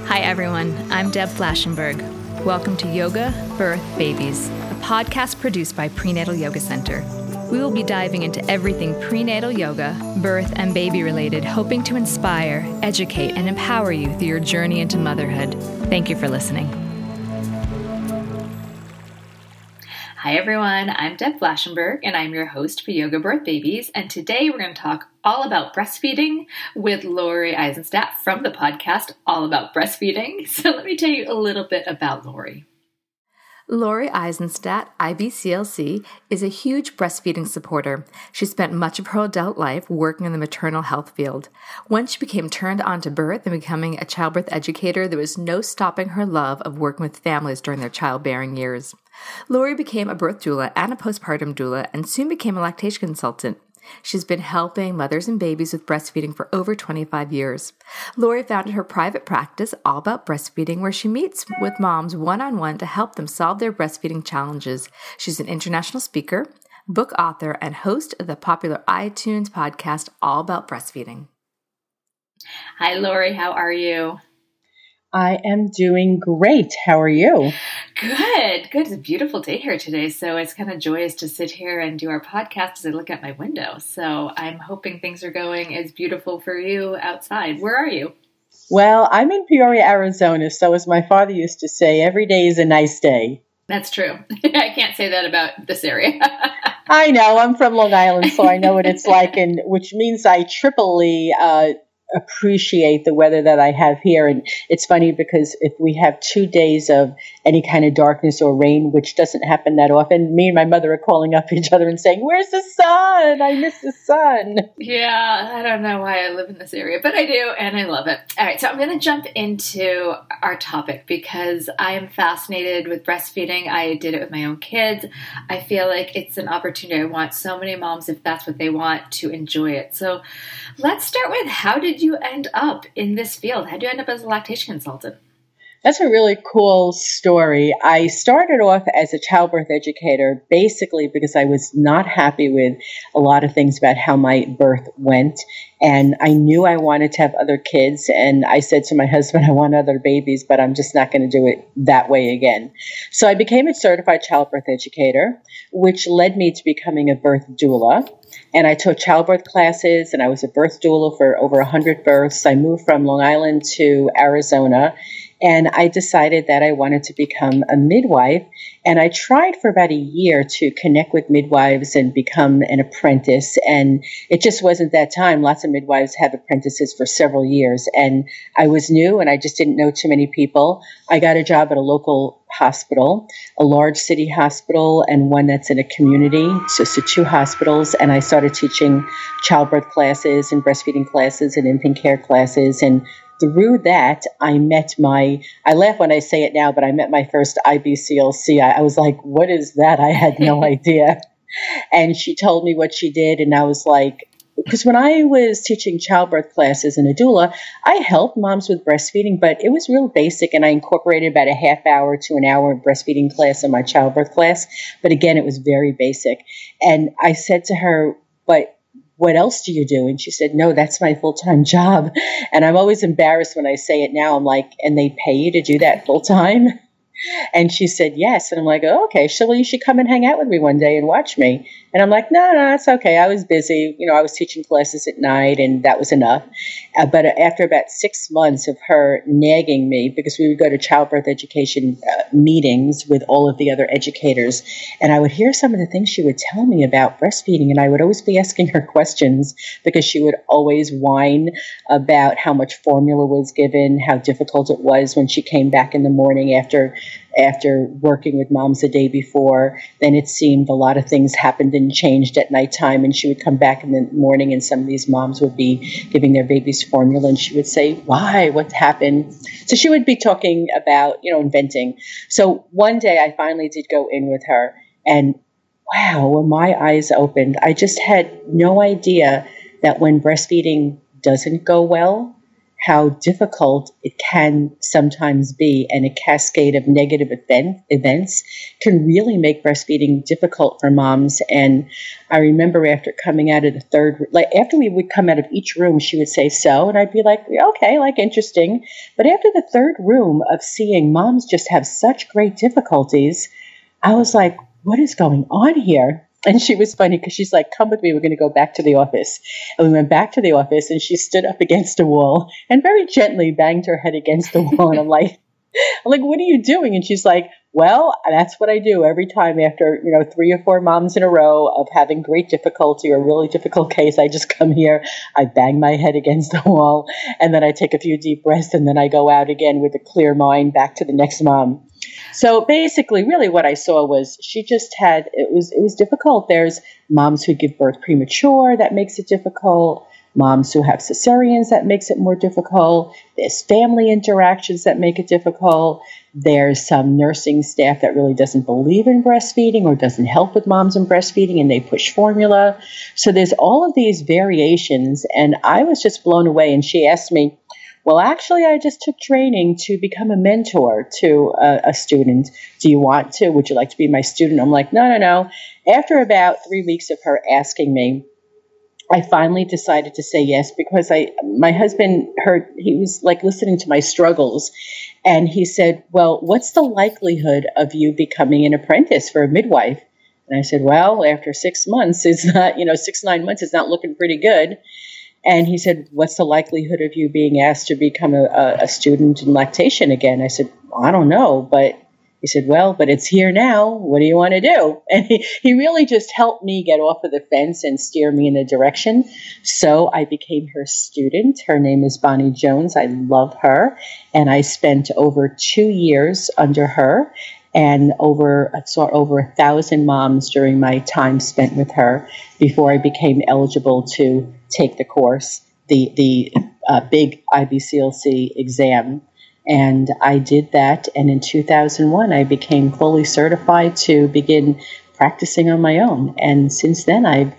Hi everyone, I'm Deb Flashenberg. Welcome to Yoga, Birth, Babies, a podcast produced by Prenatal Yoga Center. We will be diving into everything prenatal yoga, birth, and baby related, hoping to inspire, educate, and empower you through your journey into motherhood. Thank you for listening. Hi everyone, I'm Deb Flashenberg and I'm your host for Yoga Birth Babies, and today we're going to talk all about breastfeeding with Lori Eisenstadt from the podcast All About Breastfeeding. So let me tell you a little bit about Lori. Lori Eisenstadt, IBCLC, is a huge breastfeeding supporter. She spent much of her adult life working in the maternal health field. Once she became turned on to birth and becoming a childbirth educator, there was no stopping her love of working with families during their childbearing years. Lori became a birth doula and a postpartum doula and soon became a lactation consultant. She's been helping mothers and babies with breastfeeding for over 25 years. Lori founded her private practice, All About Breastfeeding, where she meets with moms one-on-one to help them solve their breastfeeding challenges. She's an international speaker, book author, and host of the popular iTunes podcast, All About Breastfeeding. Hi, Lori. How are you? I am doing great. How are you? Good. It's a beautiful day here today, so it's kind of joyous to sit here and do our podcast as I look at my window. So I'm hoping things are going as beautiful for you outside. Where are you? Well, I'm in Peoria, Arizona, so as my father used to say, every day is a nice day. That's true. I can't say that about this area. I know. I'm from Long Island, so I know what it's like, and which means I triply appreciate the weather that I have here. And it's funny because if we have 2 days of any kind of darkness or rain, which doesn't happen that often, me and my mother are calling up each other and saying, "Where's the sun? I miss the sun." Yeah, I don't know why I live in this area, but I do, and I love it. All right, so I'm going to jump into our topic because I am fascinated with breastfeeding. I did it with my own kids. I feel like it's an opportunity. I want so many moms, if that's what they want, to enjoy it. So let's start with, how did you end up in this field? How did you end up as a lactation consultant? That's a really cool story. I started off as a childbirth educator basically because I was not happy with a lot of things about how my birth went. And I knew I wanted to have other kids. And I said to my husband, I want other babies, but I'm just not going to do it that way again. So I became a certified childbirth educator, which led me to becoming a birth doula. And I took childbirth classes, and I was a birth doula for over 100 births. I moved from Long Island to Arizona, and I decided that I wanted to become a midwife. And I tried for about a year to connect with midwives and become an apprentice. And it just wasn't that time. Lots of midwives have apprentices for several years. And I was new, and I just didn't know too many people. I got a job at a local hospital, a large city hospital, and one that's in a community. So 2 hospitals. And I started teaching childbirth classes and breastfeeding classes and infant care classes. And through that, I laugh when I say it now, but I met my first IBCLC. I was like, what is that? I had no idea. And she told me what she did. And I was like, because when I was teaching childbirth classes in a doula, I helped moms with breastfeeding, but it was real basic. And I incorporated about a half hour to an hour of breastfeeding class in my childbirth class. But again, it was very basic. And I said to her, but what else do you do? And she said, no, that's my full-time job. And I'm always embarrassed when I say it now. I'm like, and they pay you to do that full-time? And she said, yes. And I'm like, oh, okay. So, well, you should come and hang out with me one day and watch me. And I'm like, no, it's okay. I was busy. I was teaching classes at night, and that was enough. But after about 6 months of her nagging me, because we would go to childbirth education meetings with all of the other educators, and I would hear some of the things she would tell me about breastfeeding, and I would always be asking her questions because she would always whine about how much formula was given, how difficult it was when she came back in the morning after working with moms the day before. Then it seemed a lot of things happened and changed at nighttime, and she would come back in the morning and some of these moms would be giving their babies formula, and she would say, why? What happened? So she would be talking about, inventing. So one day I finally did go in with her, and wow, when my eyes opened, I just had no idea that when breastfeeding doesn't go well, how difficult it can sometimes be, and a cascade of negative events can really make breastfeeding difficult for moms. And I remember after coming out of the after we would come out of each room, she would say, so, and I'd be like, okay, like interesting. But after the third room of seeing moms just have such great difficulties, I was like, what is going on here? And she was funny because she's like, come with me, we're going to go back to the office. And we went back to the office, and she stood up against a wall and very gently banged her head against the wall. And I'm like, what are you doing? And she's like, well, that's what I do every time after, 3 or 4 moms in a row of having great difficulty or a really difficult case. I just come here, I bang my head against the wall, and then I take a few deep breaths, and then I go out again with a clear mind back to the next mom. So basically, really what I saw was she just had, it was difficult. There's moms who give birth premature, that makes it difficult. Moms who have cesareans, that makes it more difficult. There's family interactions that make it difficult. There's some nursing staff that really doesn't believe in breastfeeding or doesn't help with moms and breastfeeding, and they push formula. So there's all of these variations, and I was just blown away. And she asked me, well, actually, I just took training to become a mentor to a student. Do you want to? Would you like to be my student? I'm like, no. After about 3 weeks of her asking me, I finally decided to say yes, because my husband he was like listening to my struggles, and he said, well, what's the likelihood of you becoming an apprentice for a midwife? And I said, well, after 6 months, it's not, 6-9 months, it's not looking pretty good. And he said, what's the likelihood of you being asked to become a student in lactation again? I said, I don't know, but he said, well, but it's here now. What do you want to do? And he really just helped me get off of the fence and steer me in a direction. So I became her student. Her name is Bonnie Jones. I love her. And I spent over 2 years under her, and I saw over 1,000 moms during my time spent with her before I became eligible to take the course, the big IBCLC exam. And I did that, and in 2001, I became fully certified to begin practicing on my own. And since then, I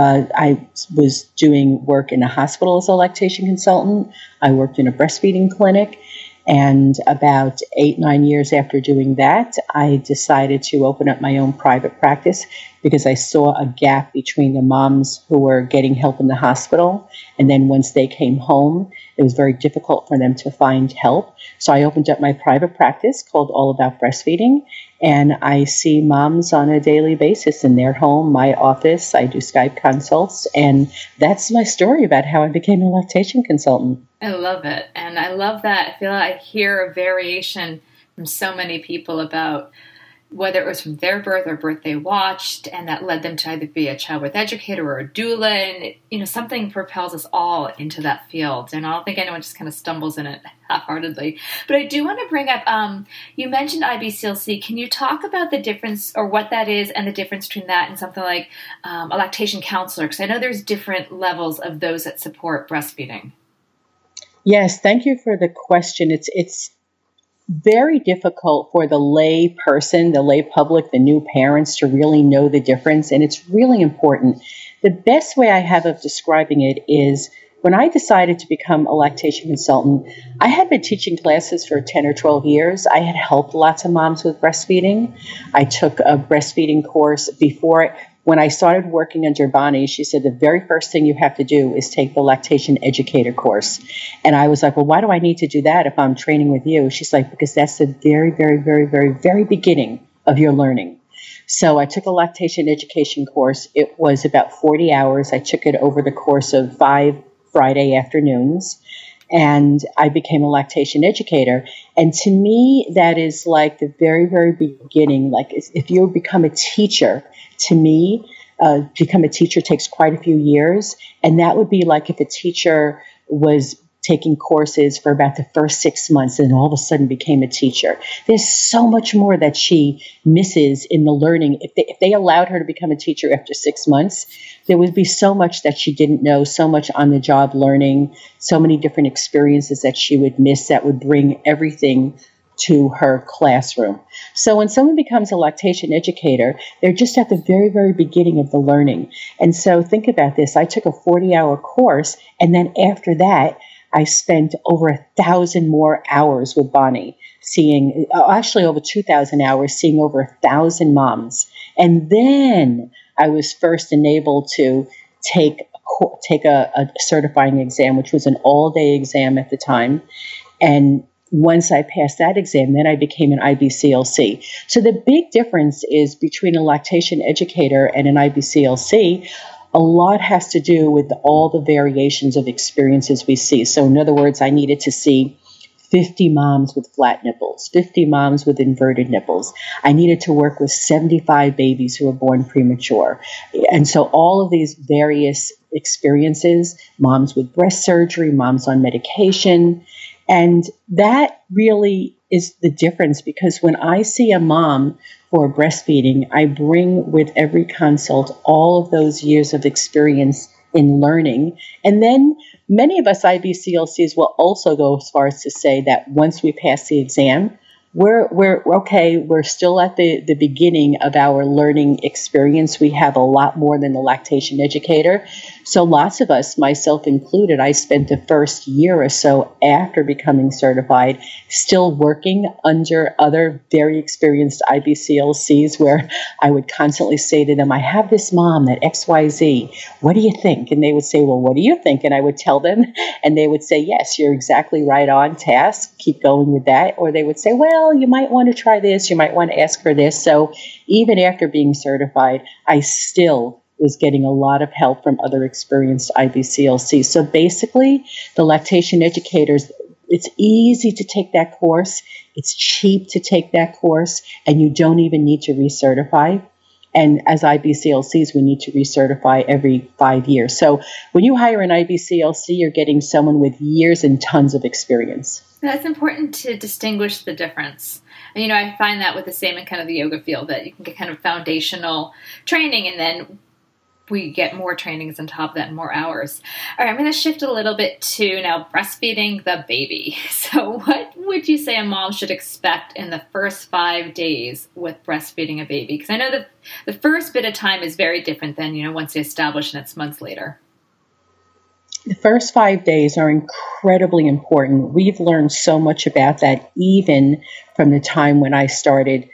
was doing work in a hospital as a lactation consultant. I worked in a breastfeeding clinic. And about 8-9 years after doing that, I decided to open up my own private practice because I saw a gap between the moms who were getting help in the hospital, and then once they came home, it was very difficult for them to find help. So I opened up my private practice called All About Breastfeeding, and I see moms on a daily basis in their home, my office. I do Skype consults, and that's my story about how I became a lactation consultant. I love it. And I love that. I feel like I hear a variation from so many people about whether it was from their birth or birth they watched, and that led them to either be a childbirth educator or a doula. And, something propels us all into that field. And I don't think anyone just kind of stumbles in it half-heartedly. But I do want to bring up, you mentioned IBCLC. Can you talk about the difference, or what that is, and the difference between that and something like a lactation counselor? Because I know there's different levels of those that support breastfeeding. Yes, thank you for the question. It's very difficult for the lay person, the lay public, the new parents to really know the difference, and it's really important. The best way I have of describing it is when I decided to become a lactation consultant, I had been teaching classes for 10 or 12 years. I had helped lots of moms with breastfeeding. I took a breastfeeding course when I started working under Bonnie. She said, the very first thing you have to do is take the lactation educator course. And I was like, well, why do I need to do that if I'm training with you? She's like, because that's the very, very, very, very, very beginning of your learning. So I took a lactation education course. It was about 40 hours. I took it over the course of 5 Friday afternoons, and I became a lactation educator. And to me, that is like the very, very beginning. Like if you become a teacher, to me, become a teacher takes quite a few years. And that would be like if a teacher was taking courses for about the first 6 months and all of a sudden became a teacher. There's so much more that she misses in the learning. If they allowed her to become a teacher after 6 months, there would be so much that she didn't know, so much on the job learning, so many different experiences that she would miss that would bring everything to her classroom. So when someone becomes a lactation educator, they're just at the very, very beginning of the learning. And so think about this. I took a 40-hour course, and then after that, I spent over 1,000 more hours with Bonnie, seeing actually over 2,000 hours, seeing over 1,000 moms. And then I was first enabled to take a certifying exam, which was an all-day exam at the time. And once I passed that exam, then I became an IBCLC. So the big difference is between a lactation educator and an IBCLC. A lot has to do with all the variations of experiences we see. So in other words, I needed to see 50 moms with flat nipples, 50 moms with inverted nipples. I needed to work with 75 babies who were born premature. And so all of these various experiences, moms with breast surgery, moms on medication, and that really is the difference, because when I see a mom for breastfeeding, I bring with every consult all of those years of experience in learning. And then many of us IBCLCs will also go as far as to say that once we pass the exam, we're okay. We're still at the beginning of our learning experience. We have a lot more than the lactation educator. So lots of us, myself included, I spent the first year or so after becoming certified still working under other very experienced IBCLCs, where I would constantly say to them, I have this mom that XYZ. What do you think? And they would say, well, what do you think? And I would tell them, and they would say, yes, you're exactly right on task. Keep going with that. Or they would say, well, you might want to try this. You might want to ask for this. So even after being certified, I still was getting a lot of help from other experienced IBCLCs. So basically, the lactation educators, it's easy to take that course. It's cheap to take that course, and you don't even need to recertify. And as IBCLCs, we need to recertify every 5 years. So when you hire an IBCLC, you're getting someone with years and tons of experience. That's important to distinguish the difference. And, I find that with the same in kind of the yoga field, that you can get kind of foundational training, and then we get more trainings on top of that and more hours. All right, I'm going to shift a little bit to now breastfeeding the baby. So what would you say a mom should expect in the first 5 days with breastfeeding a baby? Because I know that the first bit of time is very different than, once they establish and it's months later. The first 5 days are incredibly important. We've learned so much about that even from the time when I started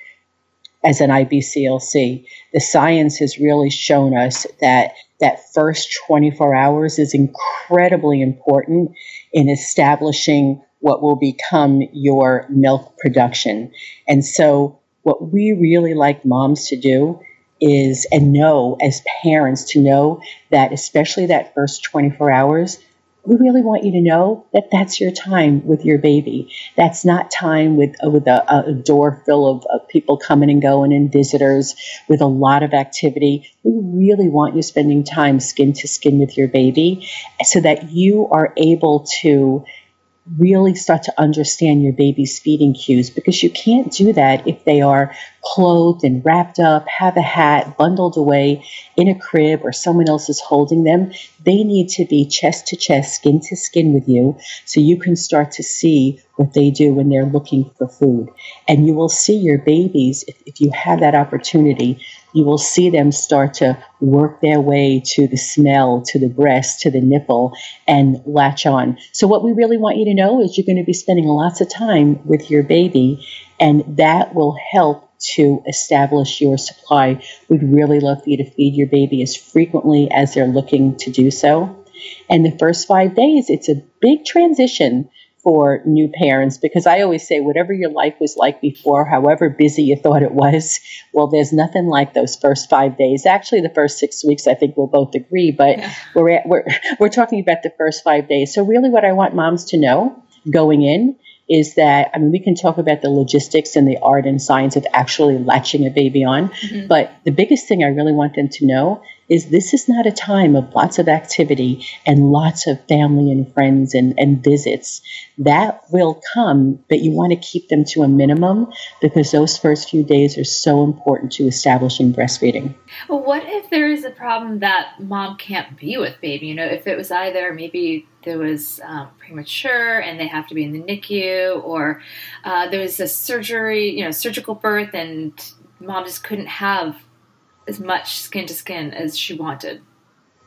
as an IBCLC. The science has really shown us that first 24 hours is incredibly important in establishing what will become your milk production. And so what we really like moms to do is, and know as parents to know, that especially that first 24 hours, we really want you to know that that's your time with your baby. That's not time with a door full of people coming and going and visitors with a lot of activity. We really want you spending time skin to skin with your baby so that you are able to really start to understand your baby's feeding cues, because you can't do that if they are clothed and wrapped up, have a hat, bundled away in a crib, or someone else is holding them. They need to be chest to chest, skin to skin with you, so you can start to see what they do when they're looking for food. And you will see your babies, if you have that opportunity, you will see them start to work their way to the smell, to the breast, to the nipple, and latch on. So what we really want you to know is you're going to be spending lots of time with your baby, and that will help to establish your supply. We'd really love for you to feed your baby as frequently as they're looking to do so. And the first 5 days, it's a big transition for new parents, because I always say, whatever your life was like before, however busy you thought it was, well, there's nothing like those first 5 days. Actually, the first 6 weeks, I think we'll both agree, but yeah. we're talking about the first 5 days. So really what I want moms to know going in is that, we can talk about the logistics and the art and science of actually latching a baby on, but the biggest thing I really want them to know is this is not a time of lots of activity and lots of family and friends and visits. That will come, but you want to keep them to a minimum, because those first few days are so important to establishing breastfeeding. Well, what if there is a problem that mom can't be with baby? If it was either maybe there was premature and they have to be in the NICU, or there was a surgery, surgical birth, and mom just couldn't have as much skin to skin as she wanted.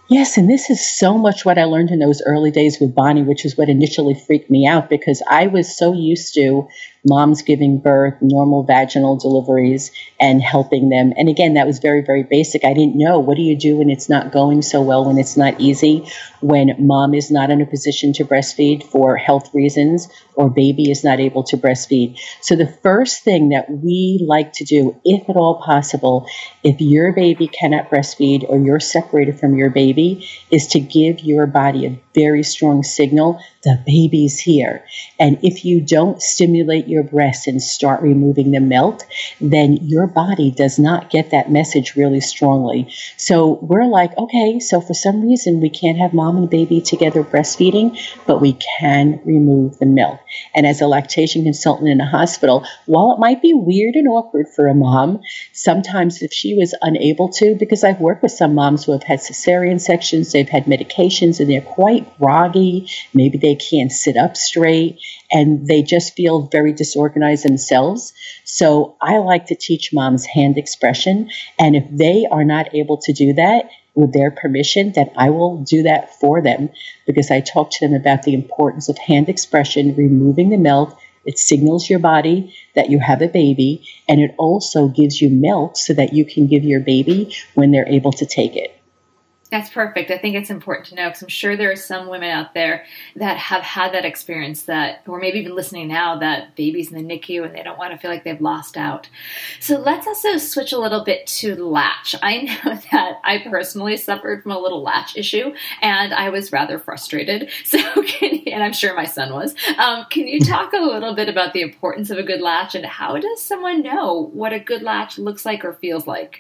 Yes, and this is so much what I learned in those early days with Bonnie, which is what initially freaked me out because I was so used to moms giving birth, normal vaginal deliveries, and helping them. And again, that was very, very basic. I didn't know, what do you do when it's not going so well, when it's not easy, when mom is not in a position to breastfeed for health reasons, or baby is not able to breastfeed. So the first thing that we like to do, if at all possible, if your baby cannot breastfeed or you're separated from your baby, is to give your body a very strong signal, the baby's here. And if you don't stimulate your breast and start removing the milk, then your body does not get that message really strongly. So we're like, okay, so for some reason we can't have mom and baby together breastfeeding, but we can remove the milk. And as a lactation consultant in a hospital, while it might be weird and awkward for a mom, sometimes if she was unable to, because I've worked with some moms who have had cesarean sections, they've had medications, and they're quite groggy. Maybe they can't sit up straight, and they just feel very disorganized themselves. So I like to teach moms hand expression, and if they are not able to do that, with their permission, that I will do that for them, because I talk to them about the importance of hand expression, removing the milk. It signals your body that you have a baby, and it also gives you milk so that you can give your baby when they're able to take it. That's perfect. I think it's important to know because I'm sure there are some women out there that have had that experience that, or maybe even listening now, that baby's in the NICU and they don't want to feel like they've lost out. So let's also switch a little bit to latch. I know that I personally suffered from a little latch issue and I was rather frustrated. So and I'm sure my son was. Can you talk a little bit about the importance of a good latch and how does someone know what a good latch looks like or feels like?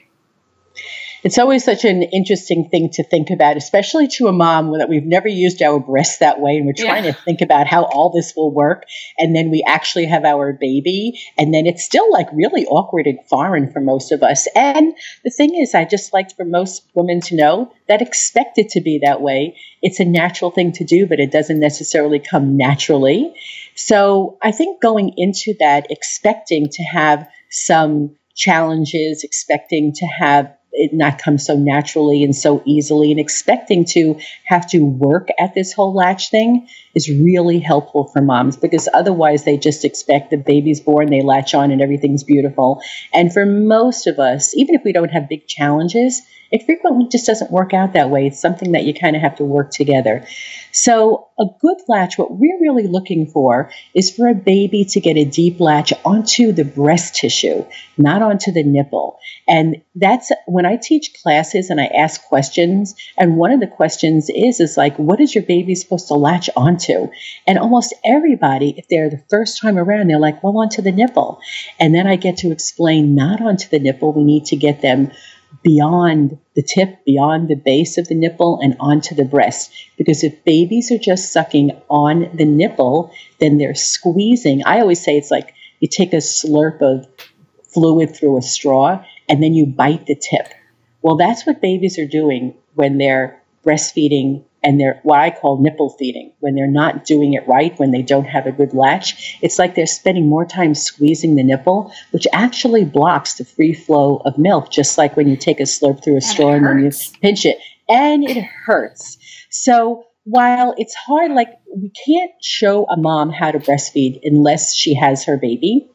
It's always such an interesting thing to think about, especially to a mom that we've never used our breasts that way. And we're trying to think about how all this will work. And then we actually have our baby. And then it's still like really awkward and foreign for most of us. And the thing is, I just like for most women to know that expect it to be that way. It's a natural thing to do, but it doesn't necessarily come naturally. So I think going into that, expecting to have some challenges, expecting to have it not come so naturally and so easily, and expecting to have to work at this whole latch thing is really helpful for moms, because otherwise they just expect the baby's born, they latch on and everything's beautiful. And for most of us, even if we don't have big challenges, it frequently just doesn't work out that way. It's something that you kind of have to work together. So a good latch, what we're really looking for is for a baby to get a deep latch onto the breast tissue, not onto the nipple. And that's when I teach classes and I ask questions. And one of the questions is like, what is your baby supposed to latch onto? And almost everybody, if they're the first time around, they're like, well, onto the nipple. And then I get to explain, not onto the nipple. We need to get them beyond the tip, beyond the base of the nipple, and onto the breast. Because if babies are just sucking on the nipple, then they're squeezing. I always say it's like you take a slurp of fluid through a straw and then you bite the tip. Well, that's what babies are doing when they're breastfeeding and they're what I call nipple feeding, when they're not doing it right, when they don't have a good latch. It's like they're spending more time squeezing the nipple, which actually blocks the free flow of milk, just like when you take a slurp through a straw and then you pinch it. And it hurts. So while it's hard, like we can't show a mom how to breastfeed unless she has her baby.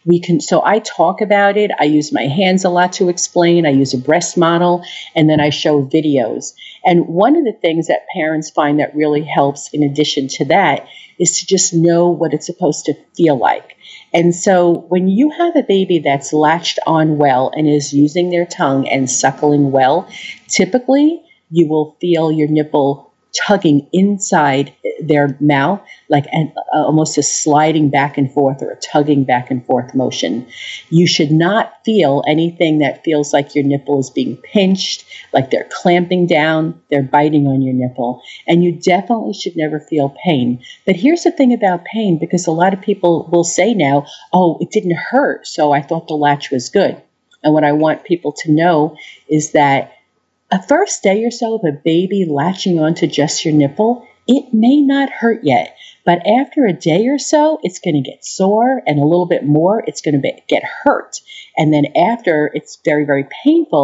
So I talk about it. I use my hands a lot to explain. I use a breast model, and then I show videos. And one of the things that parents find that really helps in addition to that is to just know what it's supposed to feel like. And so when you have a baby that's latched on well and is using their tongue and suckling well, typically you will feel your nipple tugging inside their mouth, like almost a sliding back and forth or a tugging back and forth motion. You should not feel anything that feels like your nipple is being pinched, like they're clamping down, they're biting on your nipple. And you definitely should never feel pain. But here's the thing about pain, because a lot of people will say now, oh, it didn't hurt, so I thought the latch was good. And what I want people to know is that a first day or so of a baby latching onto just your nipple, it may not hurt yet. But after a day or so, it's going to get sore, and a little bit more, it's going to get hurt. And then after, it's very, very painful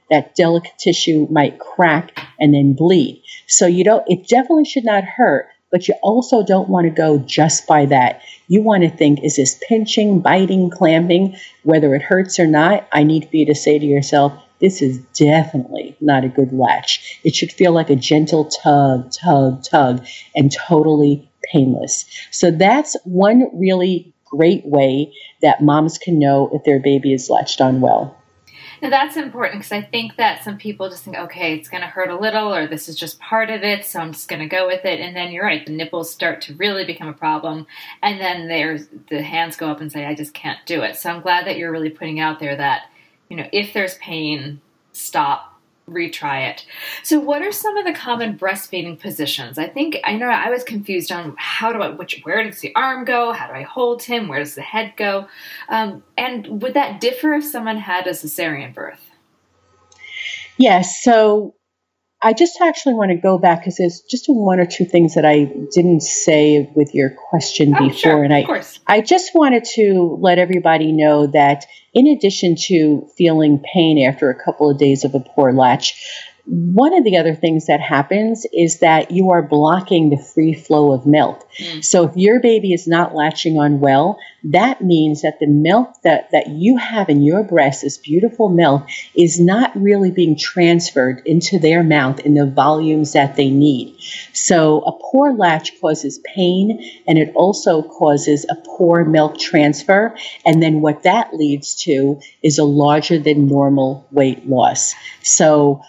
that delicate tissue might crack and then bleed. So it definitely should not hurt, but you also don't want to go just by that. You want to think, is this pinching, biting, clamping? Whether it hurts or not, I need for you to say to yourself, this is definitely not a good latch. It should feel like a gentle tug, tug, tug, and totally painless. So that's one really great way that moms can know if their baby is latched on well. Now that's important because I think that some people just think, okay, it's going to hurt a little, or this is just part of it, so I'm just going to go with it. And then you're right, the nipples start to really become a problem. And then the hands go up and say, I just can't do it. So I'm glad that you're really putting out there that, if there's pain, stop. Retry it. So what are some of the common breastfeeding positions? I know I was confused on where does the arm go? How do I hold him? Where does the head go? And would that differ if someone had a cesarean birth? Yes. So I just actually want to go back because there's just one or two things that I didn't say with your question before. Sure, and of course. I just wanted to let everybody know that in addition to feeling pain after a couple of days of a poor latch, one of the other things that happens is that you are blocking the free flow of milk. So if your baby is not latching on well, that means that the milk that you have in your breast, this beautiful milk, is not really being transferred into their mouth in the volumes that they need. So a poor latch causes pain, and it also causes a poor milk transfer. And then what that leads to is a larger than normal weight loss. So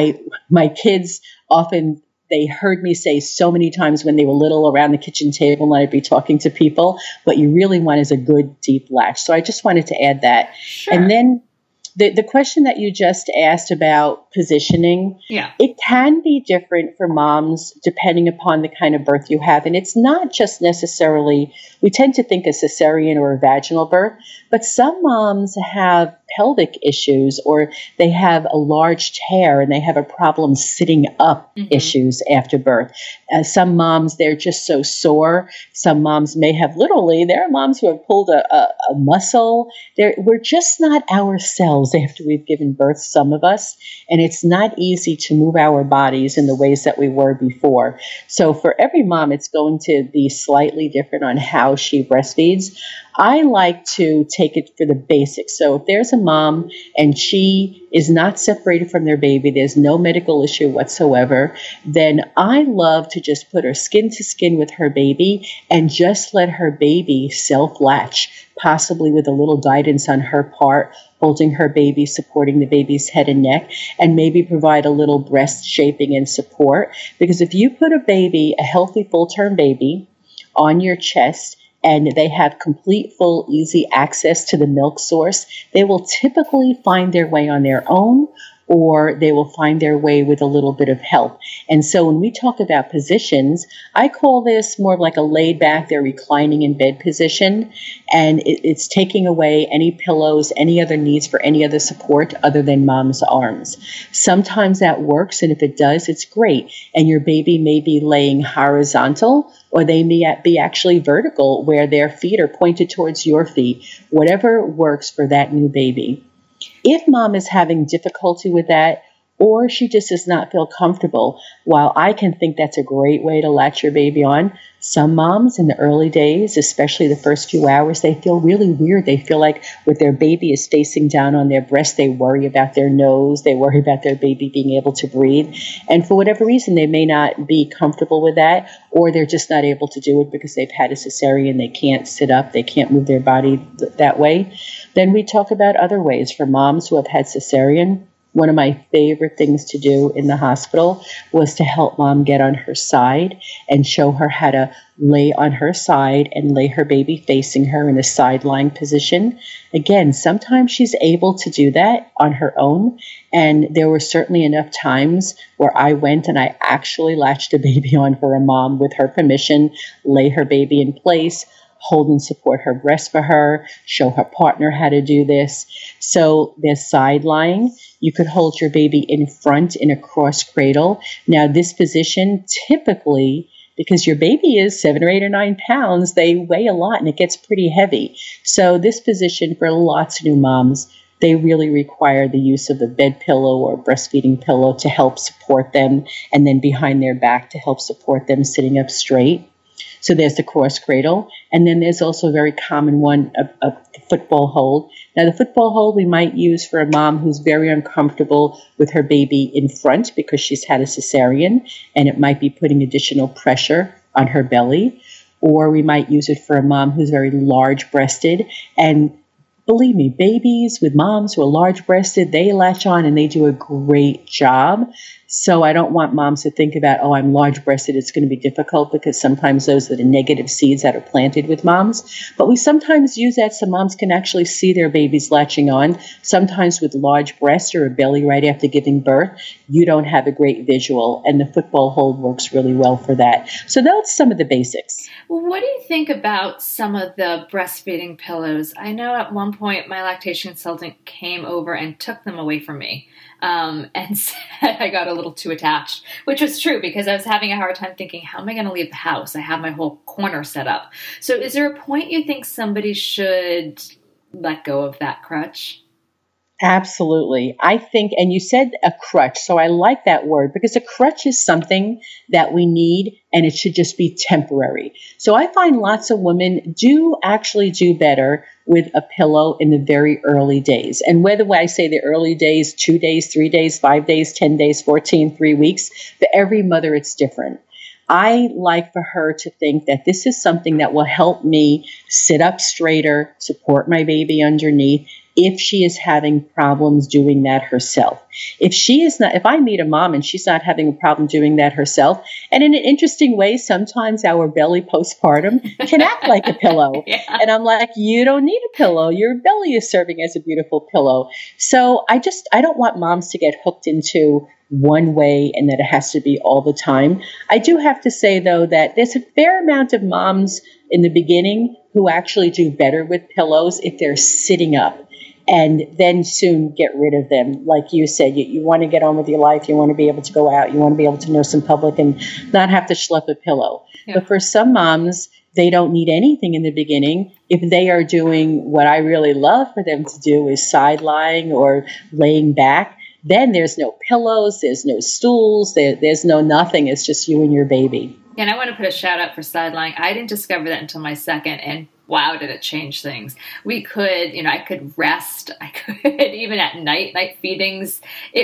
my kids often, they heard me say so many times when they were little around the kitchen table and I'd be talking to people, what you really want is a good deep latch. So I just wanted to add that. Sure. And then the question that you just asked about positioning, it can be different for moms depending upon the kind of birth you have. And it's not just necessarily, we tend to think a cesarean or a vaginal birth, but some moms have pelvic issues, or they have a large tear and they have a problem sitting up issues after birth. Some moms, they're just so sore. Some moms may have there are moms who have pulled a muscle. We're just not ourselves after we've given birth, some of us, and it's not easy to move our bodies in the ways that we were before. So for every mom, it's going to be slightly different on how she breastfeeds. I like to take it for the basics. So if there's a mom and she is not separated from their baby, there's no medical issue whatsoever, then I love to just put her skin to skin with her baby and just let her baby self-latch, possibly with a little guidance on her part, holding her baby, supporting the baby's head and neck, and maybe provide a little breast shaping and support. Because if you put a healthy full-term baby on your chest, and they have complete, full, easy access to the milk source, they will typically find their way on their own, or they will find their way with a little bit of help. And so when we talk about positions, I call this more like a laid back, they're reclining in bed position, and it's taking away any pillows, any other needs for any other support other than mom's arms. Sometimes that works, and if it does, it's great. And your baby may be laying horizontal, or they may be actually vertical, where their feet are pointed towards your feet, whatever works for that new baby. If mom is having difficulty with that, or she just does not feel comfortable, while I can think that's a great way to latch your baby on, some moms in the early days, especially the first few hours, they feel really weird. They feel like with their baby is facing down on their breast, they worry about their nose, they worry about their baby being able to breathe. And for whatever reason, they may not be comfortable with that, or they're just not able to do it because they've had a cesarean, they can't sit up, they can't move their body that way. Then we talk about other ways for moms who have had cesarean. One of my favorite things to do in the hospital was to help mom get on her side and show her how to lay on her side and lay her baby facing her in a side-lying position. Again, sometimes she's able to do that on her own. And there were certainly enough times where I went and I actually latched a baby on for a mom with her permission, lay her baby in place, hold and support her breast for her, show her partner how to do this. So there's side lying. You could hold your baby in front in a cross cradle. Now this position typically, because your baby is 7 or 8 or 9 pounds, they weigh a lot and it gets pretty heavy. So this position for lots of new moms they really require the use of a bed pillow or breastfeeding pillow to help support them, and then behind their back to help support them sitting up straight. So there's the cross cradle. And then there's also a very common one, a football hold. Now, the football hold we might use for a mom who's very uncomfortable with her baby in front because she's had a cesarean, and it might be putting additional pressure on her belly. Or we might use it for a mom who's very large-breasted. And believe me, babies with moms who are large-breasted, they latch on and they do a great job. So I don't want moms to think about, oh, I'm large-breasted, it's going to be difficult, because sometimes those are the negative seeds that are planted with moms. But we sometimes use that so moms can actually see their babies latching on. Sometimes with large breasts or a belly right after giving birth, you don't have a great visual, and the football hold works really well for that. So that's some of the basics. Well, what do you think about some of the breastfeeding pillows? I know at one point my lactation consultant came over and took them away from me. And said I got a little too attached, which was true because I was having a hard time thinking, how am I going to leave the house? I have my whole corner set up. So is there a point you think somebody should let go of that crutch? Absolutely. I think, and you said a crutch, so I like that word, because a crutch is something that we need, and it should just be temporary. So I find lots of women do actually do better with a pillow in the very early days. And whether I say the early days, 2 days, 3 days, 5 days, 10 days, 14, 3 weeks, for every mother it's different. I like for her to think that this is something that will help me sit up straighter, support my baby underneath, if she is having problems doing that herself. If I meet a mom and she's not having a problem doing that herself, and in an interesting way, sometimes our belly postpartum can act like a pillow. Yeah. And I'm like, you don't need a pillow. Your belly is serving as a beautiful pillow. So I don't want moms to get hooked into one way and that it has to be all the time. I do have to say, though, that there's a fair amount of moms in the beginning who actually do better with pillows if they're sitting up, and then soon get rid of them. Like you said, you want to get on with your life. You want to be able to go out. You want to be able to nurse in public and not have to schlep a pillow. Yeah. But for some moms, they don't need anything in the beginning. If they are doing what I really love for them to do is side lying or laying back, then there's no pillows, there's no stools, there's no nothing. It's just you and your baby. And I want to put a shout out for side lying. I didn't discover that until my second, and wow, did it change things. We could, I could rest. I could, even at night feedings.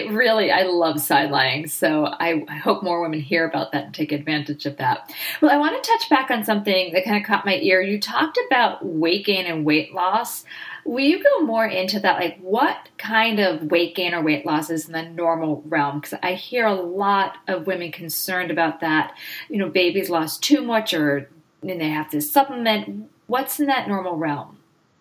I love side lying. So I hope more women hear about that and take advantage of that. Well, I want to touch back on something that kind of caught my ear. You talked about weight gain and weight loss. Will you go more into that? Like, what kind of weight gain or weight loss is in the normal realm? Because I hear a lot of women concerned about that. Babies lost too much, or they have to supplement. What's in that normal realm?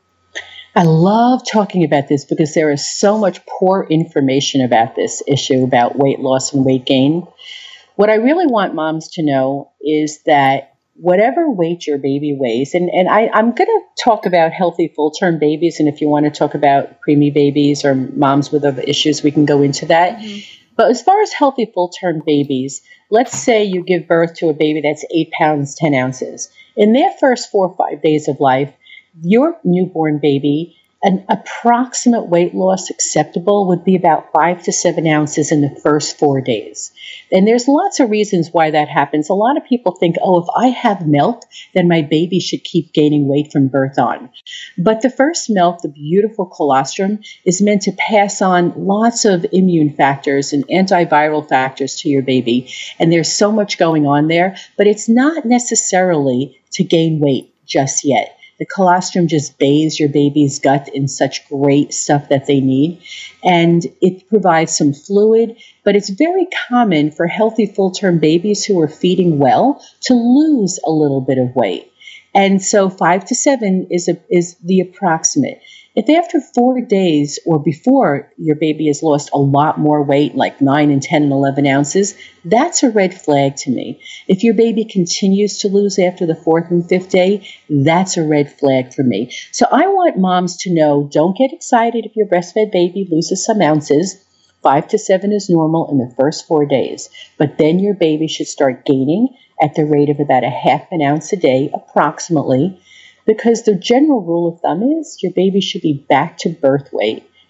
I love talking about this because there is so much poor information about this issue about weight loss and weight gain. What I really want moms to know is that whatever weight your baby weighs, and I'm going to talk about healthy full-term babies, and if you want to talk about preemie babies or moms with other issues, we can go into that. Mm-hmm. But as far as healthy full-term babies, let's say you give birth to a baby that's 8 pounds, 10 ounces. In their first 4 or 5 days of life, your newborn baby, an approximate weight loss acceptable would be about 5 to 7 ounces in the first 4 days. And there's lots of reasons why that happens. A lot of people think, if I have milk, then my baby should keep gaining weight from birth on. But the first milk, the beautiful colostrum, is meant to pass on lots of immune factors and antiviral factors to your baby. And there's so much going on there, but it's not necessarily to gain weight just yet. The colostrum just bathes your baby's gut in such great stuff that they need, and it provides some fluid, but it's very common for healthy full-term babies who are feeding well to lose a little bit of weight. And so 5 to 7 is the approximate. If after 4 days or before your baby has lost a lot more weight, like 9 and 10 and 11 ounces, that's a red flag to me. If your baby continues to lose after the 4th and 5th day, that's a red flag for me. So I want moms to know, don't get excited if your breastfed baby loses some ounces. 5 to 7 is normal in the first 4 days, but then your baby should start gaining at the rate of about a half an ounce a day, approximately, because the general rule of thumb is your baby should be back to birth weight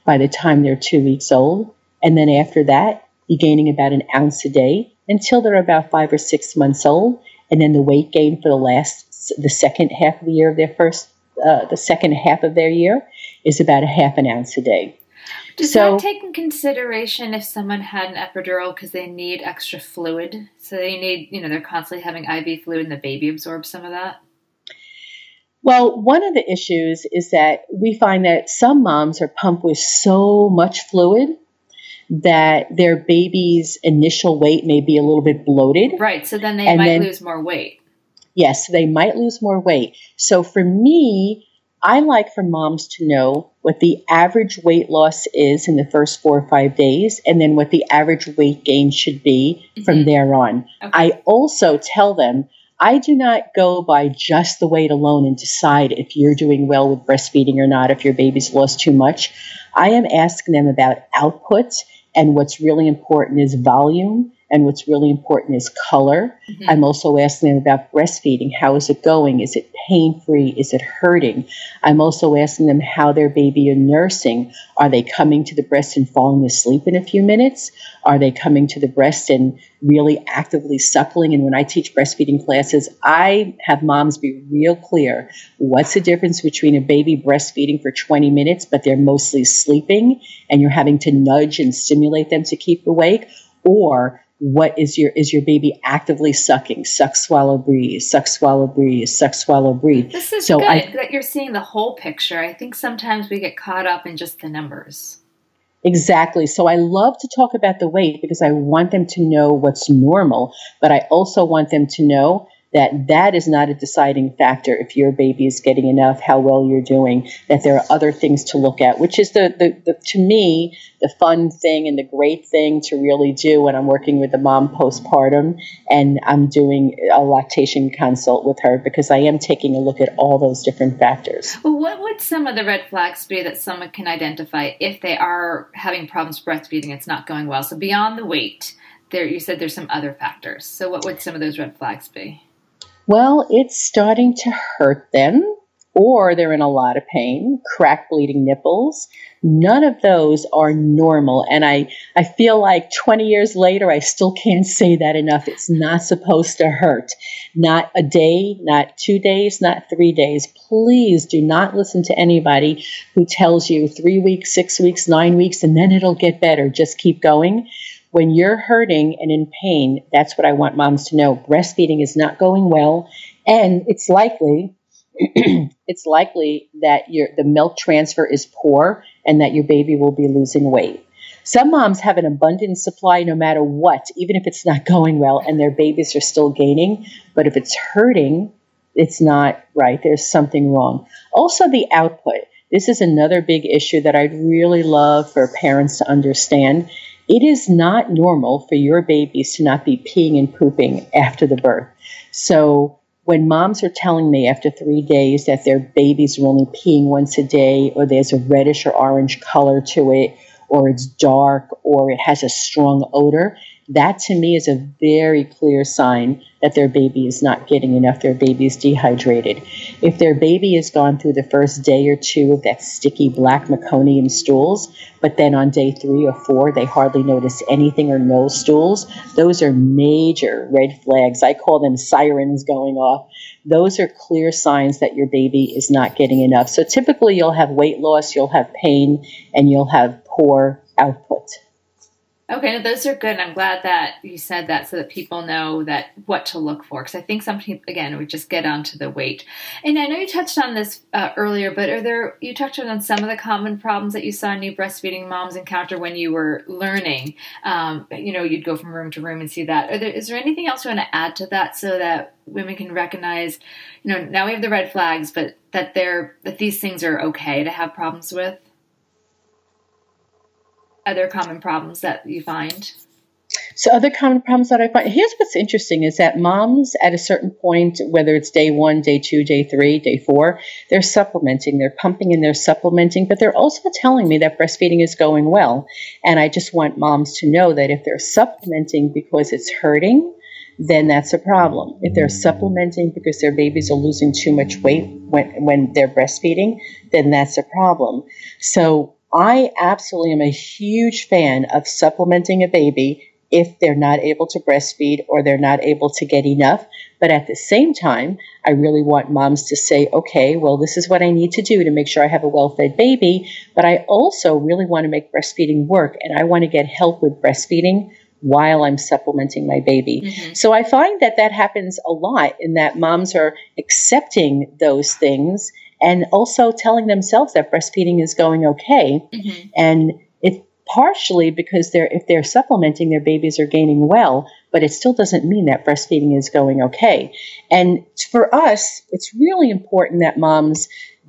by the time they're 2 weeks old. And then after that, be gaining about an ounce a day until they're about 5 or 6 months old. And then the weight gain for the second half of the year of the second half of their year is about a half an ounce a day. Does that take in consideration if someone had an epidural because they need extra fluid? So they need, they're constantly having IV fluid and the baby absorbs some of that? Well, one of the issues is that we find that some moms are pumped with so much fluid that their baby's initial weight may be a little bit bloated. Right, so then they might lose more weight. Yes, they might lose more weight. So for me, I like for moms to know what the average weight loss is in the first 4 or 5 days, and then what the average weight gain should be from there on. Okay. I also tell them, I do not go by just the weight alone and decide if you're doing well with breastfeeding or not, if your baby's lost too much. I am asking them about output, and what's really important is volume, and what's really important is color. I'm also asking them about breastfeeding. How is it going? Is it pain-free? Is it hurting? I'm also asking them how their baby is nursing. Are they coming to the breast and falling asleep in a few minutes? Are they coming to the breast and really actively suckling? And when I teach breastfeeding classes, I have moms be real clear. What's the difference between a baby breastfeeding for 20 minutes, but they're mostly sleeping, and you're having to nudge and stimulate them to keep awake? Or what is your baby actively sucking? Suck, swallow, breathe. Suck, swallow, breathe. Suck, swallow, breathe. This is good that you're seeing the whole picture. I think sometimes we get caught up in just the numbers. Exactly. So I love to talk about the weight because I want them to know what's normal, but I also want them to know that is not a deciding factor if your baby is getting enough, how well you're doing, that there are other things to look at, which is the to me, the fun thing and the great thing to really do when I'm working with the mom postpartum and I'm doing a lactation consult with her, because I am taking a look at all those different factors. Well, what would some of the red flags be that someone can identify if they are having problems breastfeeding, it's not going well? So beyond the weight, you said there's some other factors. So what would some of those red flags be? Well, it's starting to hurt them, or they're in a lot of pain, cracked bleeding nipples. None of those are normal. And I feel like 20 years later, I still can't say that enough. It's not supposed to hurt. Not a day, not 2 days, not 3 days. Please do not listen to anybody who tells you 3 weeks, 6 weeks, 9 weeks, and then it'll get better. Just keep going. When you're hurting and in pain, that's what I want moms to know. Breastfeeding is not going well, and it's likely that the milk transfer is poor and that your baby will be losing weight. Some moms have an abundant supply no matter what, even if it's not going well and their babies are still gaining. But if it's hurting, it's not right. There's something wrong. Also, the output. This is another big issue that I'd really love for parents to understand. It is not normal for your babies to not be peeing and pooping after the birth. So when moms are telling me after 3 days that their babies are only peeing once a day, or there's a reddish or orange color to it, or it's dark, or it has a strong odor, that to me is a very clear sign that their baby is not getting enough, their baby is dehydrated. If their baby has gone through the first day or two of that sticky black meconium stools, but then on day 3 or 4 they hardly notice anything or no stools, those are major red flags. I call them sirens going off. Those are clear signs that your baby is not getting enough. So typically you'll have weight loss, you'll have pain, and you'll have poor output. Okay, no, those are good. I'm glad that you said that so that people know that what to look for. Because I think some people, again, we just get onto the weight. And I know you touched on this earlier, but you touched on some of the common problems that you saw new breastfeeding moms encounter when you were learning. You'd go from room to room and see that. Is there anything else you want to add to that so that women can recognize, now we have the red flags, but that these things are okay to have problems with? Other common problems that you find? So other common problems that I find, here's what's interesting is that moms at a certain point, whether it's day 1, day 2, day 3, day 4, they're supplementing, they're pumping and they're supplementing, but they're also telling me that breastfeeding is going well. And I just want moms to know that if they're supplementing because it's hurting, then that's a problem. If they're supplementing because their babies are losing too much weight when they're breastfeeding, then that's a problem. So I absolutely am a huge fan of supplementing a baby if they're not able to breastfeed or they're not able to get enough. But at the same time, I really want moms to say, okay, well, this is what I need to do to make sure I have a well-fed baby. But I also really want to make breastfeeding work, and I want to get help with breastfeeding while I'm supplementing my baby. Mm-hmm. So I find that that happens a lot, in that moms are accepting those things and also telling themselves that breastfeeding is going okay. Mm-hmm. And it's partially because if they're supplementing, their babies are gaining well, but it still doesn't mean that breastfeeding is going okay. And for us, it's really important that moms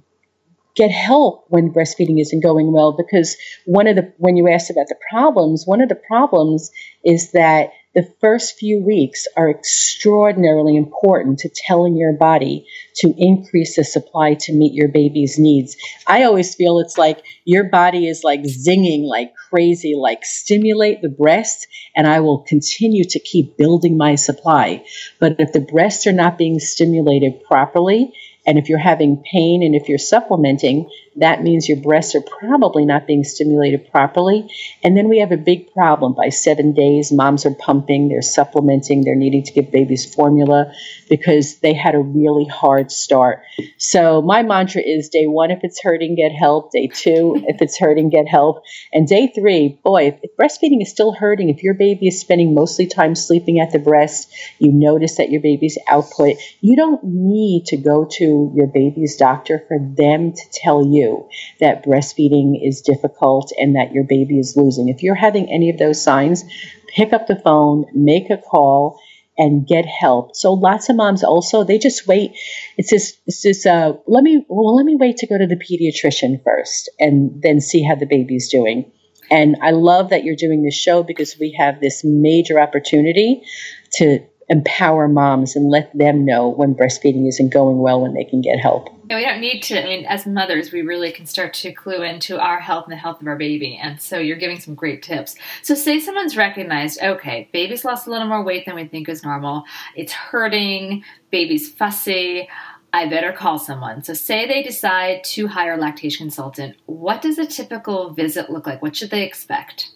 get help when breastfeeding isn't going well, because when you asked about the problems, one of the problems is that the first few weeks are extraordinarily important to telling your body to increase the supply to meet your baby's needs. I always feel it's like your body is like zinging like crazy, like stimulate the breast and I will continue to keep building my supply. But if the breasts are not being stimulated properly, and if you're having pain and if you're supplementing, that means your breasts are probably not being stimulated properly. And then we have a big problem. By 7 days, moms are pumping, they're supplementing, they're needing to give babies formula because they had a really hard start. So my mantra is day 1, if it's hurting, get help. Day 2, if it's hurting, get help. And day 3, boy, if breastfeeding is still hurting, if your baby is spending mostly time sleeping at the breast, you notice that your baby's output, you don't need to go to your baby's doctor for them to tell you that breastfeeding is difficult and that your baby is losing. If you're having any of those signs, pick up the phone, make a call, and get help. So lots of moms also, they just wait. It's this let me wait to go to the pediatrician first and then see how the baby's doing. And I love that you're doing this show because we have this major opportunity to empower moms and let them know when breastfeeding isn't going well, when they can get help. And we don't need to, as mothers, we really can start to clue into our health and the health of our baby. And so you're giving some great tips. So say someone's recognized, okay, baby's lost a little more weight than we think is normal. It's hurting, baby's fussy. I better call someone. So say they decide to hire a lactation consultant. What does a typical visit look like? What should they expect?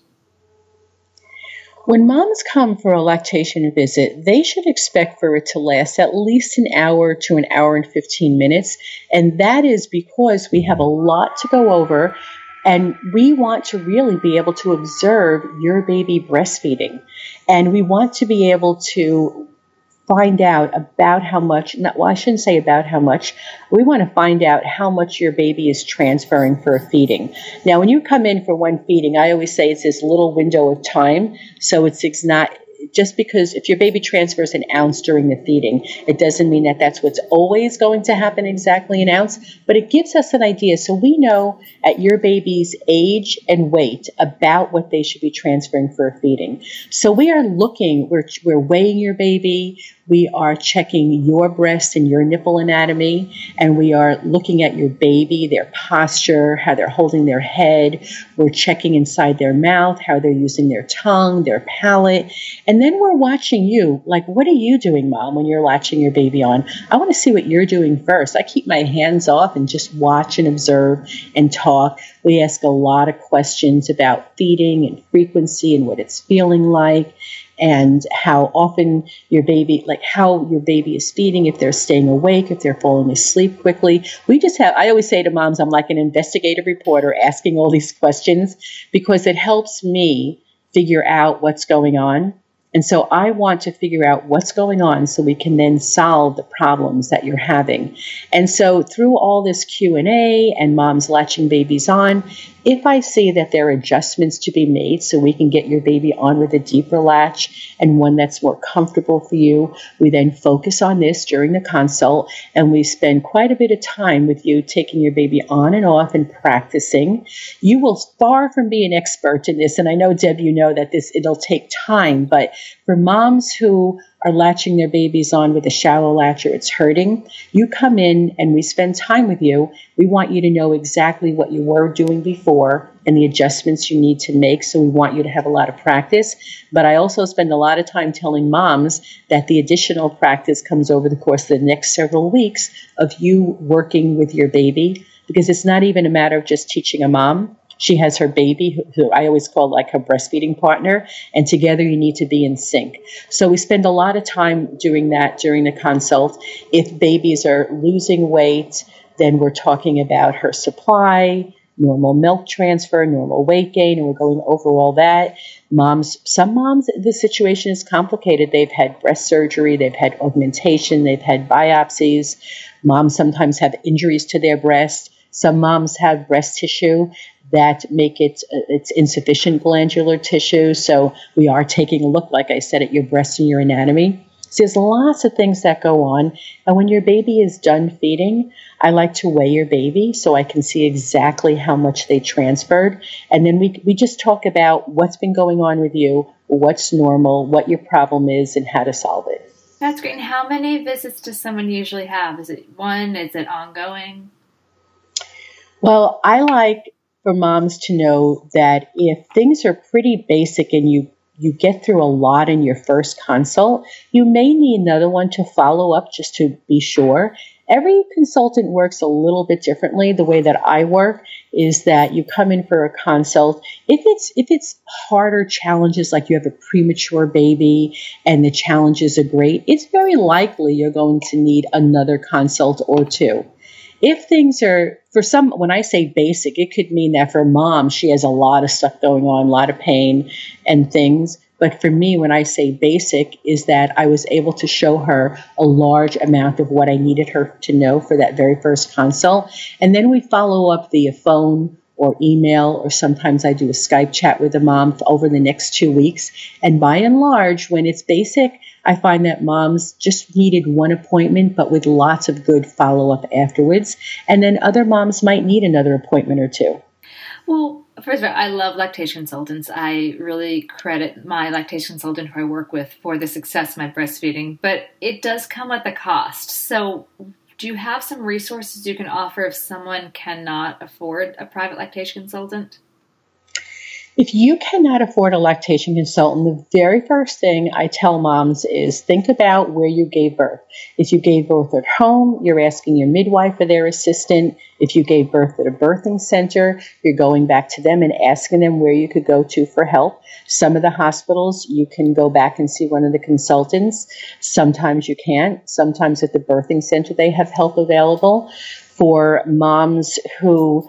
When moms come for a lactation visit, they should expect for it to last at least an hour to an hour and 15 minutes. And that is because we have a lot to go over and we want to really be able to observe your baby breastfeeding. And we want to be able to find out about how much, I shouldn't say about how much, we want to find out how much your baby is transferring for a feeding. Now, when you come in for one feeding, I always say it's this little window of time, so it's not, just because if your baby transfers an ounce during the feeding, it doesn't mean that that's what's always going to happen exactly an ounce, but it gives us an idea. So we know at your baby's age and weight about what they should be transferring for a feeding. So we are looking, we're weighing your baby, we are checking your breast and your nipple anatomy, and we are looking at your baby, their posture, how they're holding their head. We're checking inside their mouth, how they're using their tongue, their palate. And then we're watching you. Like, what are you doing, Mom, when you're latching your baby on? I want to see what you're doing first. I keep my hands off and just watch and observe and talk. We ask a lot of questions about feeding and frequency and what it's feeling like, and how often your baby, like how your baby is feeding, if they're staying awake, if they're falling asleep quickly. I always say to moms, I'm like an investigative reporter asking all these questions because it helps me figure out what's going on. And so I want to figure out what's going on so we can then solve the problems that you're having. And so through all this Q&A and moms latching babies on, if I see that there are adjustments to be made so we can get your baby on with a deeper latch and one that's more comfortable for you, we then focus on this during the consult, and we spend quite a bit of time with you taking your baby on and off and practicing. You will far from be an expert in this, and I know, Deb, you know that it'll take time, but for moms who are latching their babies on with a shallow latch or it's hurting, you come in and we spend time with you. We want you to know exactly what you were doing before and the adjustments you need to make. So we want you to have a lot of practice. But I also spend a lot of time telling moms that the additional practice comes over the course of the next several weeks of you working with your baby, because it's not even a matter of just teaching a mom. She has her baby, who I always call like her breastfeeding partner, and together you need to be in sync. So we spend a lot of time doing that during the consult. If babies are losing weight, then we're talking about her supply, normal milk transfer, normal weight gain, and we're going over all that. Some moms, the situation is complicated. They've had breast surgery, they've had augmentation, they've had biopsies. Moms sometimes have injuries to their breast. Some moms have breast tissue that make it's insufficient glandular tissue. So we are taking a look, like I said, at your breast and your anatomy. So there's lots of things that go on. And when your baby is done feeding, I like to weigh your baby so I can see exactly how much they transferred. And then we just talk about what's been going on with you, what's normal, what your problem is, and how to solve it. That's great. And how many visits does someone usually have? Is it one? Is it ongoing? Well, I like for moms to know that if things are pretty basic and you get through a lot in your first consult, you may need another one to follow up just to be sure. Every consultant works a little bit differently. The way that I work is that you come in for a consult. If it's harder challenges, like you have a premature baby and the challenges are great, it's very likely you're going to need another consult or two. If things are, for some, when I say basic, it could mean that for mom, she has a lot of stuff going on, a lot of pain and things. But for me, when I say basic, is that I was able to show her a large amount of what I needed her to know for that very first consult. And then we follow up via phone or email, or sometimes I do a Skype chat with the mom over the next 2 weeks. And by and large, when it's basic, I find that moms just needed one appointment, but with lots of good follow-up afterwards. And then other moms might need another appointment or two. Well, first of all, I love lactation consultants. I really credit my lactation consultant who I work with for the success of my breastfeeding, but it does come with a cost. So do you have some resources you can offer if someone cannot afford a private lactation consultant? If you cannot afford a lactation consultant, the very first thing I tell moms is think about where you gave birth. If you gave birth at home, you're asking your midwife or their assistant. If you gave birth at a birthing center, you're going back to them and asking them where you could go to for help. Some of the hospitals, you can go back and see one of the consultants. Sometimes you can't. Sometimes at the birthing center, they have help available. For moms who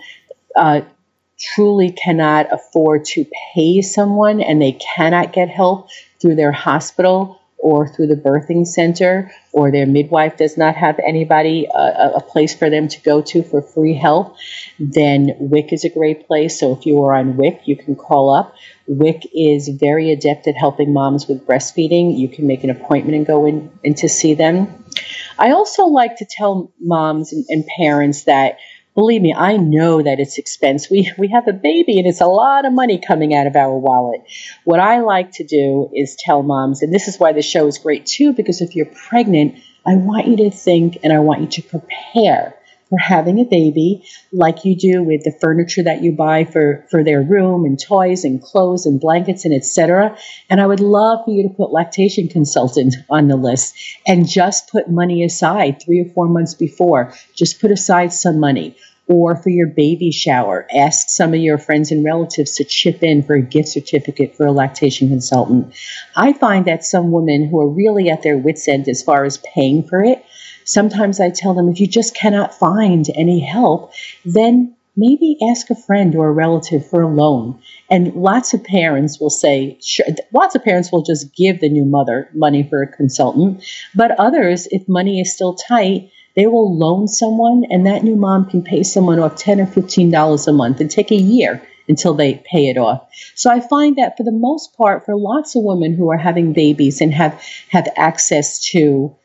truly cannot afford to pay someone and they cannot get help through their hospital or through the birthing center, or their midwife does not have anybody, a place for them to go to for free help, then WIC is a great place. So if you are on WIC, you can call up. WIC is very adept at helping moms with breastfeeding. You can make an appointment and go in to see them. I also like to tell moms and parents that, believe me, I know that it's expensive. We have a baby and it's a lot of money coming out of our wallet. What I like to do is tell moms, and this is why the show is great too, because if you're pregnant, I want you to think and I want you to prepare for having a baby like you do with the furniture that you buy for their room and toys and clothes and blankets and etc. And I would love for you to put lactation consultant on the list and just put money aside 3 or 4 months before. Just put aside some money. Or for your baby shower, ask some of your friends and relatives to chip in for a gift certificate for a lactation consultant. I find that some women who are really at their wits' end as far as paying for it, sometimes I tell them, if you just cannot find any help, then maybe ask a friend or a relative for a loan. And lots of parents will say, sure, lots of parents will just give the new mother money for a consultant. But others, if money is still tight, they will loan someone, and that new mom can pay someone off $10 or $15 a month and take a year until they pay it off. So I find that for the most part, for lots of women who are having babies and have access to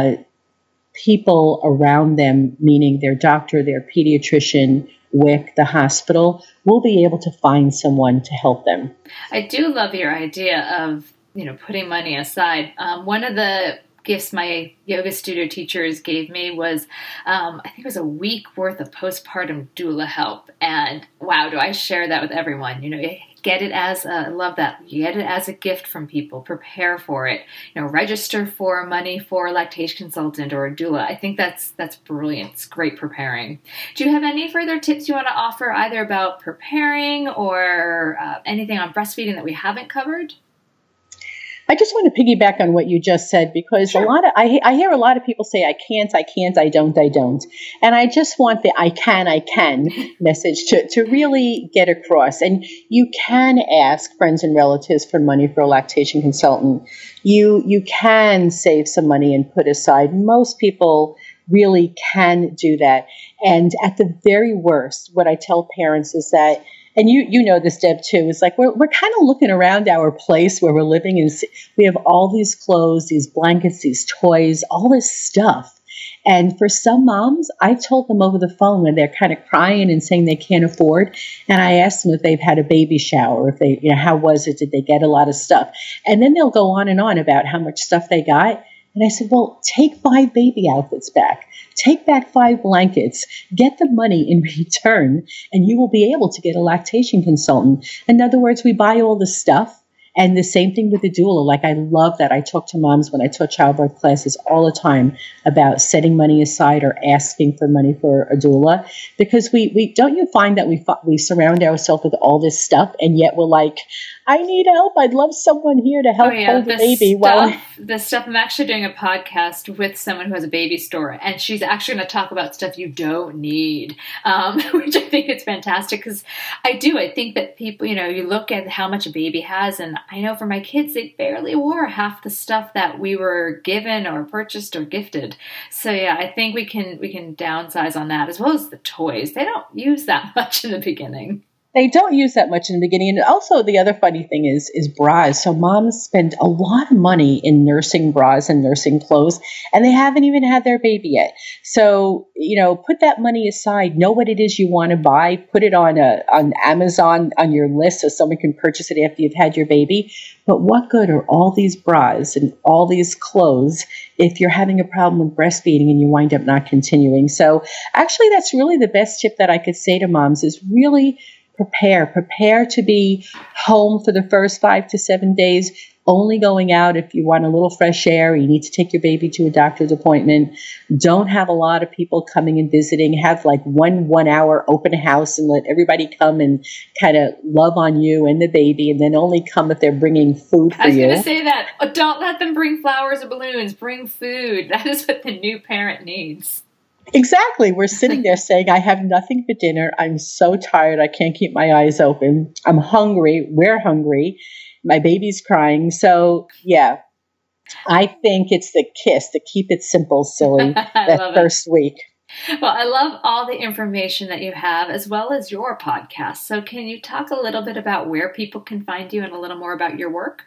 people around them, meaning their doctor, their pediatrician, WIC, the hospital, will be able to find someone to help them. I do love your idea of, putting money aside. One of the gifts my yoga studio teachers gave me was, I think it was a week worth of postpartum doula help. And wow, do I share that with everyone. get it as I love that. You get it as a gift from people. Prepare for it. Register for money for a lactation consultant or a doula. I think that's brilliant. It's great preparing. Do you have any further tips you want to offer either about preparing or anything on breastfeeding that we haven't covered? I just want to piggyback on what you just said, because Sure. I hear a lot of people say, I can't, I don't. And I just want the I can message to really get across. And you can ask friends and relatives for money for a lactation consultant. You can save some money and put aside. Most people really can do that. And at the very worst, what I tell parents is that, and you know this, Deb, too, is like we're kind of looking around our place where we're living, and we have all these clothes, these blankets, these toys, all this stuff. And for some moms, I've told them over the phone when they're kind of crying and saying they can't afford, and I asked them if they've had a baby shower, if they, how was it? Did they get a lot of stuff? And then they'll go on and on about how much stuff they got. And I said, well, take 5 baby outfits back. Take back 5 blankets. Get the money in return, and you will be able to get a lactation consultant. In other words, we buy all the stuff. And the same thing with the doula. Like, I love that. I talk to moms when I taught childbirth classes all the time about setting money aside or asking for money for a doula. Because we don't you find that we surround ourselves with all this stuff, and yet we're like, I need help. I'd love someone here to help hold the baby. The stuff, I'm actually doing a podcast with someone who has a baby store, and she's actually going to talk about stuff you don't need, which I think is fantastic, because I think that people, you look at how much a baby has, and I know for my kids, they barely wore half the stuff that we were given or purchased or gifted. So yeah, I think we can downsize on that, as well as the toys. They don't use that much in the beginning. They don't use that much in the beginning. And also the other funny thing is bras. So moms spend a lot of money in nursing bras and nursing clothes, and they haven't even had their baby yet. So, put that money aside, know what it is you want to buy, put it on Amazon on your list so someone can purchase it after you've had your baby. But what good are all these bras and all these clothes if you're having a problem with breastfeeding and you wind up not continuing? So actually, that's really the best tip that I could say to moms is really prepare to be home for the first 5 to 7 days, only going out if you want a little fresh air, you need to take your baby to a doctor's appointment. Don't have a lot of people coming and visiting. Have like 1 hour open house and let everybody come and kind of love on you and the baby, and then only come if they're bringing food for you. I was going to say that. Don't let them bring flowers or balloons. Bring food. That is what the new parent needs. Exactly. We're sitting there saying, I have nothing for dinner. I'm so tired. I can't keep my eyes open. I'm hungry. We're hungry. My baby's crying. So, yeah, I think it's the kiss, to keep it simple, silly, that first week. Well, I love all the information that you have, as well as your podcast. So can you talk a little bit about where people can find you and a little more about your work?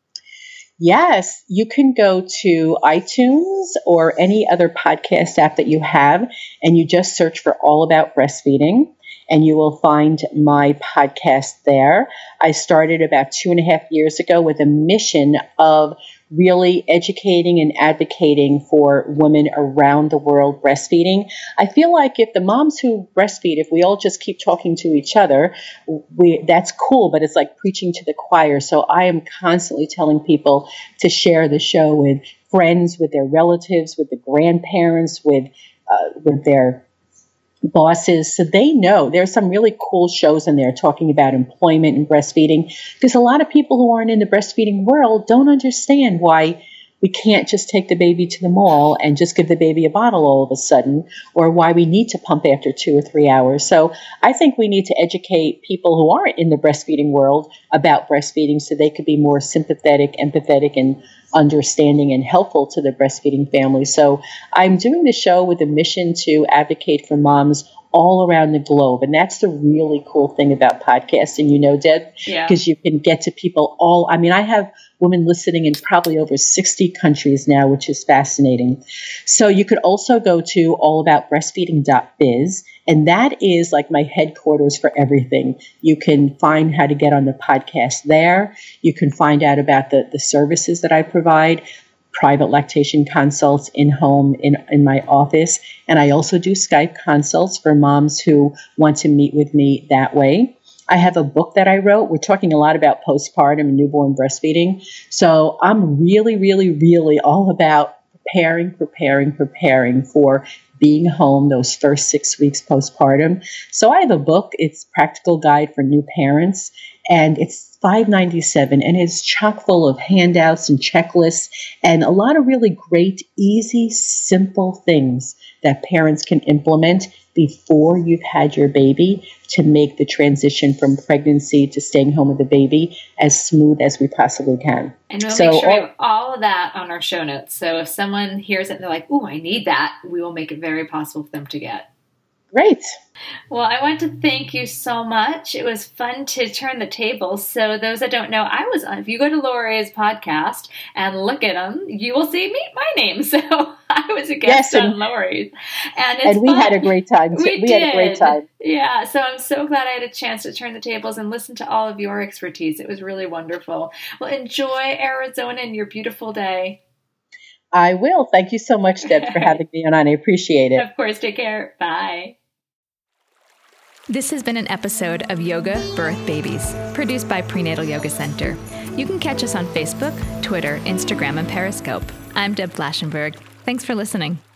Yes, you can go to iTunes or any other podcast app that you have, and you just search for All About Breastfeeding, and you will find my podcast there. I started about 2.5 years ago with a mission of really educating and advocating for women around the world breastfeeding. I feel like if the moms who breastfeed, if we all just keep talking to each other, that's cool, but it's like preaching to the choir. So I am constantly telling people to share the show with friends, with their relatives, with the grandparents, with their bosses, so they know. There's some really cool shows in there talking about employment and breastfeeding, because a lot of people who aren't in the breastfeeding world don't understand why we can't just take the baby to the mall and just give the baby a bottle all of a sudden, or why we need to pump after 2 or 3 hours. So I think we need to educate people who aren't in the breastfeeding world about breastfeeding so they could be more sympathetic, empathetic, and understanding and helpful to the breastfeeding family. So I'm doing the show with a mission to advocate for moms all around the globe. And that's the really cool thing about podcasting, Deb, because you can get to people I have women listening in probably over 60 countries now, which is fascinating. So you could also go to allaboutbreastfeeding.biz, and that is like my headquarters for everything. You can find how to get on the podcast there. You can find out about the services that I provide, private lactation consults in-home in my office. And I also do Skype consults for moms who want to meet with me that way. I have a book that I wrote. We're talking a lot about postpartum and newborn breastfeeding. So I'm really, really, really all about preparing for being home those first 6 weeks postpartum. So I have a book. It's Practical Guide for New Parents, and it's $5.97, and it's chock full of handouts and checklists and a lot of really great, easy, simple things that parents can implement before you've had your baby to make the transition from pregnancy to staying home with the baby as smooth as we possibly can. And we'll make sure we have all of that on our show notes. So if someone hears it and they're like, "Ooh, I need that," we will make it very possible for them to get. Great. Well, I want to thank you so much. It was fun to turn the tables. So those that don't know, if you go to Lori's podcast and look at them, you will see my name. So I was a guest on Lori's. And we had a great time. We had a great time. Yeah. So I'm so glad I had a chance to turn the tables and listen to all of your expertise. It was really wonderful. Well, enjoy Arizona and your beautiful day. I will. Thank you so much, Deb, for having me on. I appreciate it. Of course. Take care. Bye. This has been an episode of Yoga Birth Babies, produced by Prenatal Yoga Center. You can catch us on Facebook, Twitter, Instagram, and Periscope. I'm Deb Flaschenberg. Thanks for listening.